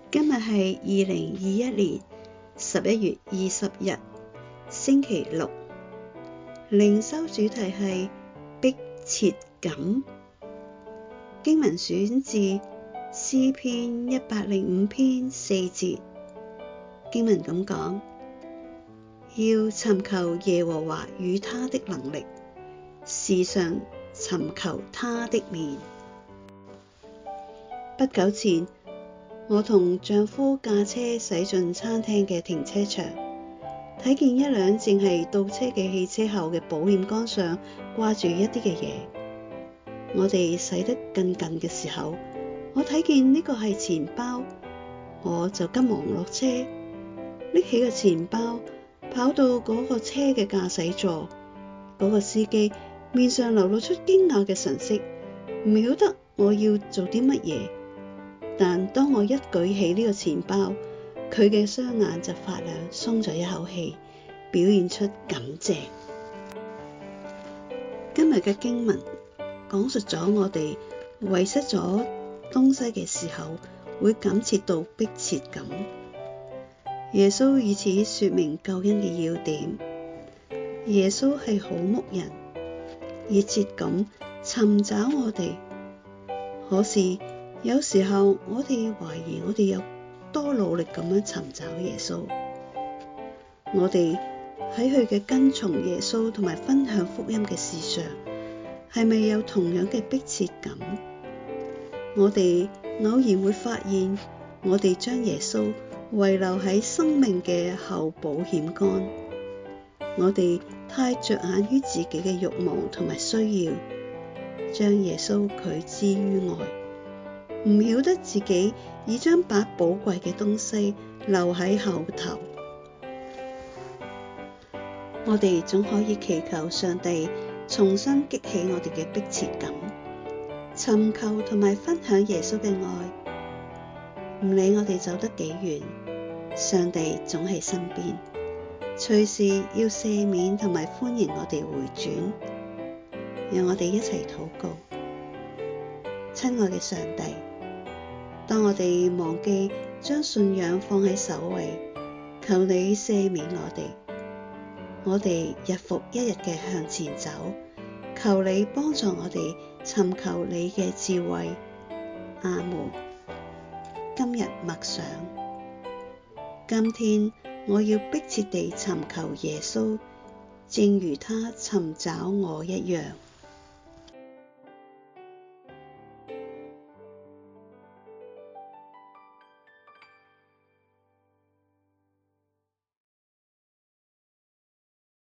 今日係2021年11月20日，星期六。靈修主題係迫切感。經文選自詩篇105篇4節。經文咁講：要尋求耶和華與他的能力，時常尋求他的面。不久前，我同丈夫駕車駛進餐廳嘅停車場，睇見一輛正係倒車嘅汽車後嘅保險桿上掛住一啲嘅嘢。我哋駛得更近嘅時候，我睇見呢個係錢包，我就急忙落車，拎起個錢包，跑到嗰個車嘅駕駛座。嗰個司機面上流露出驚訝嘅神色，唔曉得我要做啲乜嘢。但當我一舉起呢個錢包，佢嘅雙眼就發亮，鬆咗一口氣，表現出感謝。今日嘅經文講述咗我哋遺失咗東西嘅時候會感切到迫切感。耶穌以此說明救恩嘅要點。耶穌係好牧人，熱切咁尋找我哋。可是有時候我哋懷疑我哋有多努力咁樣尋找耶穌。我哋喺佢嘅跟從耶穌同埋分享福音嘅事上，係咪有同樣嘅迫切感？我哋偶然會發現，我哋將耶穌遺留喺生命嘅後保險桿。我哋太着眼於自己嘅慾望同埋需要，將耶穌拒之於外，唔曉得自己已將把寶貴嘅東西留喺後頭。我哋總可以祈求上帝重新激起我哋嘅迫切感，尋求同埋分享耶穌嘅愛。唔理我哋走得幾遠，上帝總喺身邊，隨時要赦免同埋歡迎我哋回轉。讓我哋一齊禱告。親愛嘅上帝，當我哋忘記將信仰放喺首位，求你赦免我哋。我哋日復一日嘅向前走，求你幫助我哋尋求你嘅智慧。阿們。今日默想，今天我要迫切地尋求耶穌，正如他尋找我一樣。